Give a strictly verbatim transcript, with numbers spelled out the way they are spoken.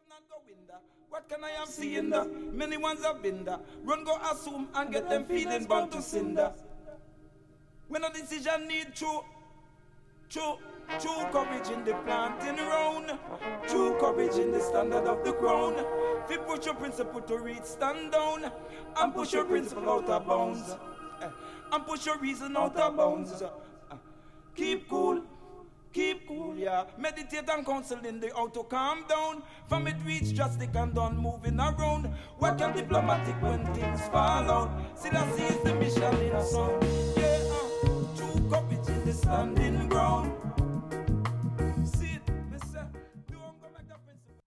not go in there. What can I have seen there? Many ones have been there. Run go assume and get them feelings bound to cinder. When a decision need true, true, true courage in the planting round. True courage in the standard of the ground. If you push your principle to reach stand down and push your principle out of bounds. And push your reason out of bounds. Keep cool. Keep cool, yeah. Meditate and counsel in the how to calm down. From it reach drastic and done moving around. What can diplomatic when things fall out? Still I see is the mission in sound. Yeah, uh, true courage in the standing ground.